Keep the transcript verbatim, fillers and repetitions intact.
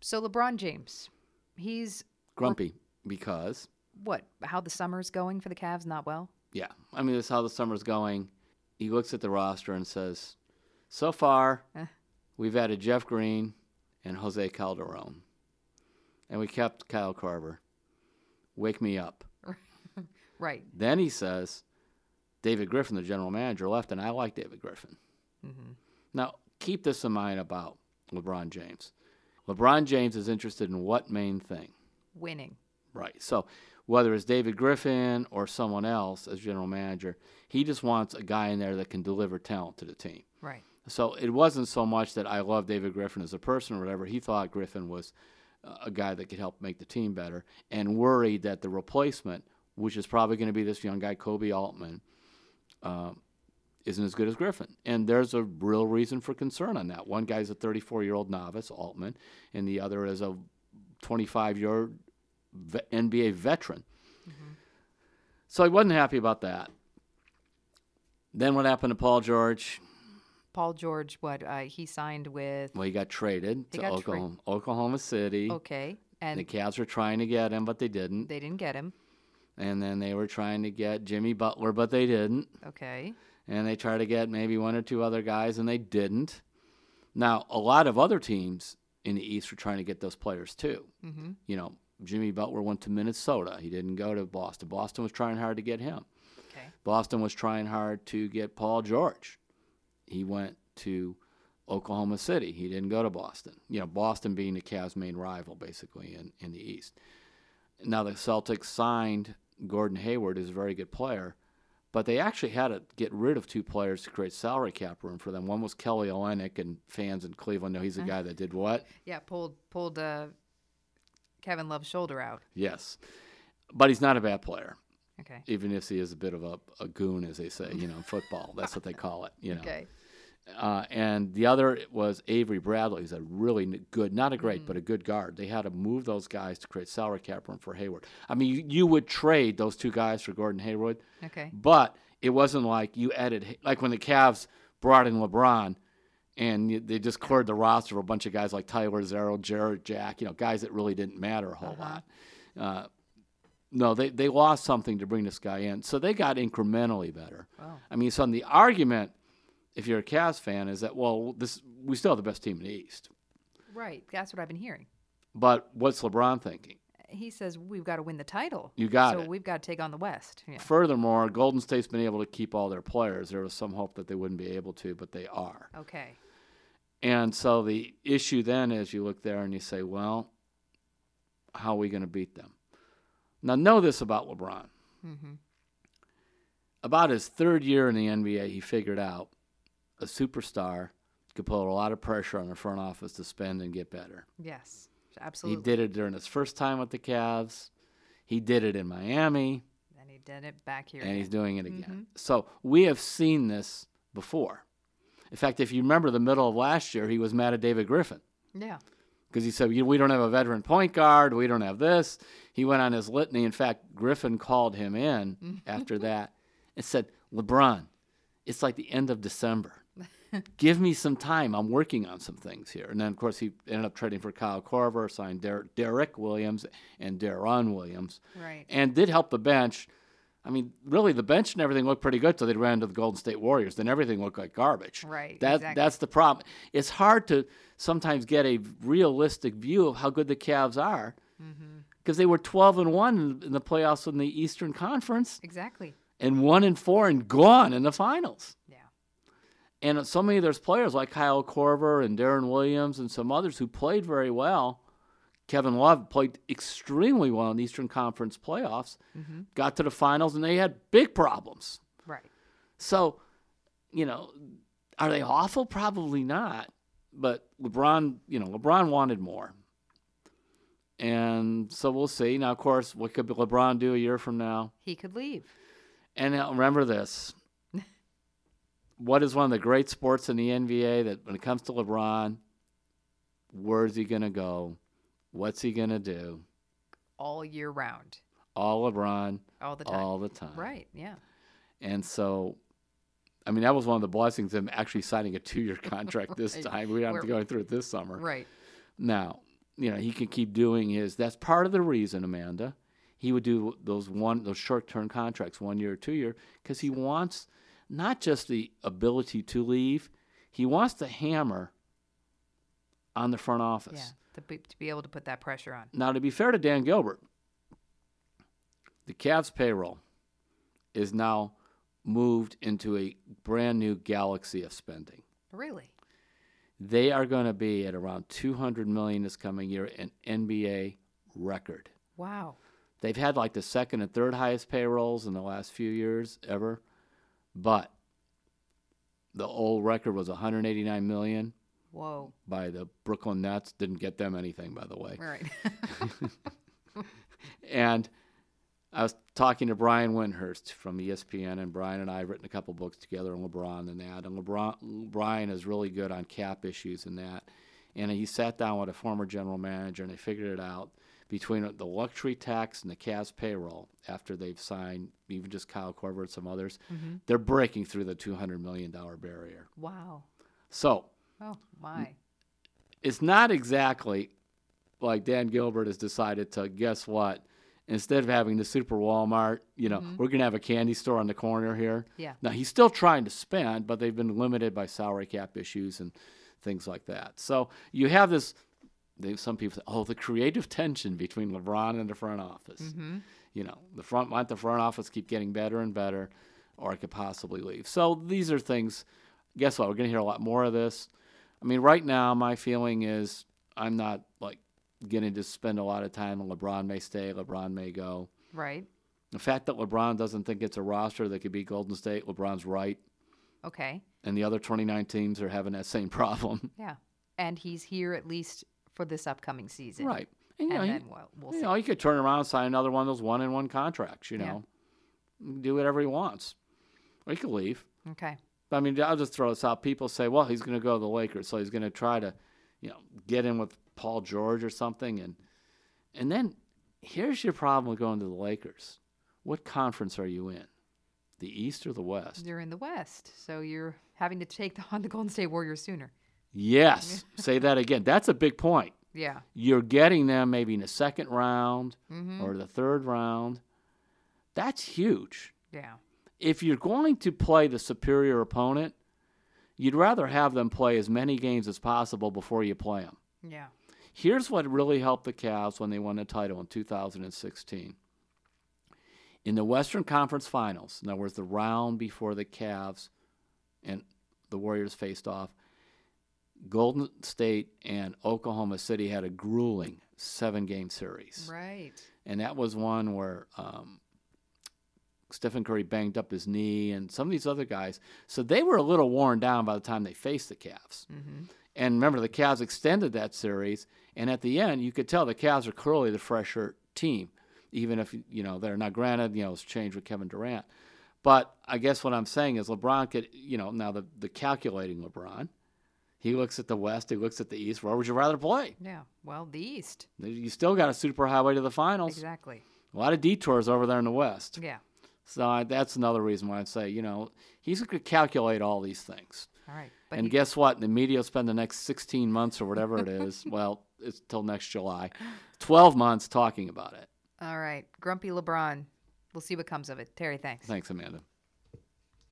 So LeBron James, he's Grumpy because, what? How the summer's going for the Cavs? Not well. yeah, I mean, this is how the summer's going. He looks at the roster and says, so far, Eh. we've added Jeff Green and Jose Calderon. And we kept Kyle Korver. Wake me up. Right. Then he says, David Griffin, the general manager, left, and I like David Griffin. Mm-hmm. Now, keep this in mind about LeBron James. LeBron James is interested in what main thing? Winning. Right. So whether it's David Griffin or someone else as general manager, he just wants a guy in there that can deliver talent to the team. Right. So it wasn't so much that I love David Griffin as a person or whatever. He thought Griffin was uh, a guy that could help make the team better and worried that the replacement, which is probably going to be this young guy, Kobe Altman, uh, isn't as good as Griffin. And there's a real reason for concern on that. One guy's a thirty-four-year-old novice, Altman, and the other is a twenty-five-year N B A veteran. Mm-hmm. So he wasn't happy about that. Then what happened to Paul George? Paul George, what? Uh, he signed with... Well, he got traded He to got Oklahoma, Oklahoma City. Okay. And the Cavs were trying to get him, but they didn't. they didn't get him. And then they were trying to get Jimmy Butler, but they didn't. Okay. And they tried to get maybe one or two other guys, and they didn't. Now, a lot of other teams in the East were trying to get those players too. Mm-hmm. You know, Jimmy Butler went to Minnesota. He didn't go to Boston. Boston was trying hard to get him. Okay. Boston was trying hard to get Paul George. He went to Oklahoma City. He didn't go to Boston. You know, Boston being the Cavs' main rival, basically, in, in the East. Now, the Celtics signed Gordon Hayward, who's a very good player, but they actually had to get rid of two players to create salary cap room for them. One was Kelly Olynyk, and fans in Cleveland know he's the guy that did what? Yeah, pulled pulled uh, Kevin Love's shoulder out. Yes. But he's not a bad player, Okay. even if he is a bit of a, a goon, as they say, you know, in football. That's what they call it, you know. Okay. Uh, and the other was Avery Bradley, who's a really n- good, not a great, Mm. but a good guard. They had to move those guys to create salary cap room for Hayward. I mean, you, you would trade those two guys for Gordon Hayward, Okay. but it wasn't like you added, like when the Cavs brought in LeBron and you, they just cleared the roster of a bunch of guys like Tyler Zero, Jared Jack, you know, guys that really didn't matter a whole Uh-huh. lot. Uh, no, they, they lost something to bring this guy in. So they got incrementally better. Wow. I mean, so the argument, if you're a Cavs fan, is that, well, this we still have the best team in the East. Right. That's what I've been hearing. But what's LeBron thinking? He says we've got to win the title. You got so it. we've got to take on the West. Yeah. Furthermore, Golden State's been able to keep all their players. There was some hope that they wouldn't be able to, but they are. Okay. And so the issue then is you look there and you say, well, how are we going to beat them? Now, know this about LeBron. Mm-hmm. About his third year in the N B A, he figured out a superstar could put a lot of pressure on the front office to spend and get better. Yes. Absolutely. He did it during his first time with the Cavs. He did it in Miami. And he did it back here. And again. he's doing it again. Mhm. So we have seen this before. In fact, if you remember the middle of last year, he was mad at David Griffin Yeah. because he said, we don't have a veteran point guard. We don't have this. He went on his litany. In fact, Griffin called him in after that and said, LeBron, it's like the end of December. Give me some time. I'm working on some things here. And then, of course, he ended up trading for Kyle Korver, signed Der- Derek Williams and Deron Williams, Right. and did help the bench. I mean, really, the bench and everything looked pretty good until they ran into the Golden State Warriors. Then everything looked like garbage. Right, That, exactly. That's the problem. It's hard to sometimes get a realistic view of how good the Cavs are because they were twelve and one in the playoffs in the Eastern Conference Exactly. and one and four and gone in the finals. Yeah. And so many of those players like Kyle Korver and Deron Williams and some others who played very well. Kevin Love played extremely well in the Eastern Conference playoffs, Mm-hmm. got to the finals, and they had big problems. Right. So, you know, are they awful? Probably not. But LeBron, you know, LeBron wanted more. And so we'll see. Now, of course, what could LeBron do a year from now? He could leave. And now remember this. What is one of the great sports in the N B A that when it comes to LeBron, where's he going to go? What's he going to do? All year round. All LeBron, All the time. all the time. Right. Yeah. And so, I mean, that was one of the blessings of him actually signing a two-year contract this Right. time. We don't have to Where- go through it this summer. Right. Now, you know, he can keep doing his. That's part of the reason, Amanda. He would do those one those short-term contracts, one year or two year, because he wants not just the ability to leave, he wants to hammer on the front office. Yeah, to be, to be able to put that pressure on. Now, to be fair to Dan Gilbert, the Cavs payroll is now moved into a brand new galaxy of spending. Really? They are going to be at around two hundred million dollars this coming year, an N B A record. Wow. They've had like the second and third highest payrolls in the last few years ever, but the old record was one hundred eighty-nine million dollars Whoa. by the Brooklyn Nets. Didn't get them anything, by the way. Right. And I was talking to Brian Windhurst from E S P N, and Brian and I have written a couple books together on LeBron and that. And LeBron, Brian is really good on cap issues and that. And he sat down with a former general manager, and they figured it out. Between the luxury tax and the Cavs payroll, after they've signed even just Kyle Korver and some others, mm-hmm. they're breaking through the two hundred million dollars barrier. Wow. So Oh, my. it's not exactly like Dan Gilbert has decided to, guess what, instead of having the super Walmart, you know, Mhm. we're going to have a candy store on the corner here. Yeah. Now, he's still trying to spend, but they've been limited by salary cap issues and things like that. So you have this, they, some people say, oh, the creative tension between LeBron and the front office. Mm-hmm. You know, the front, want the front office keep getting better and better, or I could possibly leave. So these are things, guess what, we're going to hear a lot more of this. I mean, right now, my feeling is I'm not, like, going to spend a lot of time on LeBron may stay, LeBron may go. Right. The fact that LeBron doesn't think it's a roster that could beat Golden State, LeBron's right. Okay. And the other twenty-nine teams are having that same problem. Yeah. And he's here at least for this upcoming season. Right. And, you And know, then he, we'll, we'll you see. know, he could turn around and sign another one of those one-and-one contracts, you Yeah. know. Do whatever he wants. Or he could leave. Okay. I mean, I'll just throw this out. People say, well, he's going to go to the Lakers, so he's going to try to, you know, get in with Paul George or something. And and then here's your problem with going to the Lakers. What conference are you in? The East or the West? You're in the West, so you're having to take the, on the Golden State Warriors sooner. Yes. Say that again. That's a big point. Yeah. You're getting them maybe in the second round Mm-hmm. or the third round. That's huge. Yeah. If you're going to play the superior opponent, you'd rather have them play as many games as possible before you play them. Yeah. Here's what really helped the Cavs when they won the title in two thousand sixteen. In the Western Conference Finals, in other words, the round before the Cavs and the Warriors faced off, Golden State and Oklahoma City had a grueling seven-game series. Right. And that was one where um, Stephen Curry banged up his knee and some of these other guys. So they were a little worn down by the time they faced the Cavs. Mm-hmm. And remember, the Cavs extended that series. And at the end, you could tell the Cavs are clearly the fresher team, even if, you know, they're not granted, you know, it's changed with Kevin Durant. But I guess what I'm saying is LeBron could, you know, now the, the calculating LeBron, he looks at the West, he looks at the East. Where would you rather play? Yeah. Well, the East. You still got a super highway to the finals. Exactly. A lot of detours over there in the West. Yeah. So I, that's another reason why I'd say, you know, he's going to calculate all these things. All right. But And he- guess what? The media will spend the next sixteen months or whatever it is, well, it's till next July, twelve months talking about it. All right. Grumpy LeBron. We'll see what comes of it. Terry, thanks. Thanks, Amanda.